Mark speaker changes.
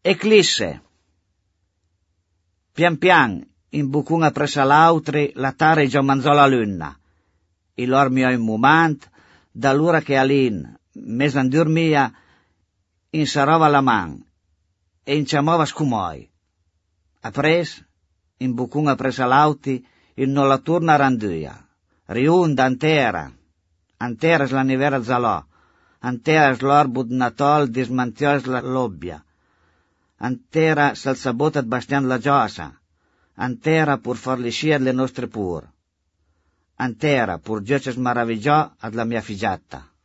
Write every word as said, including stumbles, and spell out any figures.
Speaker 1: E clisse. Pian pian, in bucuna presa l'autri, la tare già mangiò la luna. Il lor mio in moment, da l'ora che all'in, mesan dormia, insarava la man, e inciamava scumoi. Apres, in bucuna presa l'auti, il non la turna randuia. Riunda antera, antera la nivera zalò, antera l'orbud natol dismantios la lobbia, antera sal sabotat bastian la giosa, antera pur forlisciad le nostre pur, antera pur gioces maravigiò ad la mia figiatta.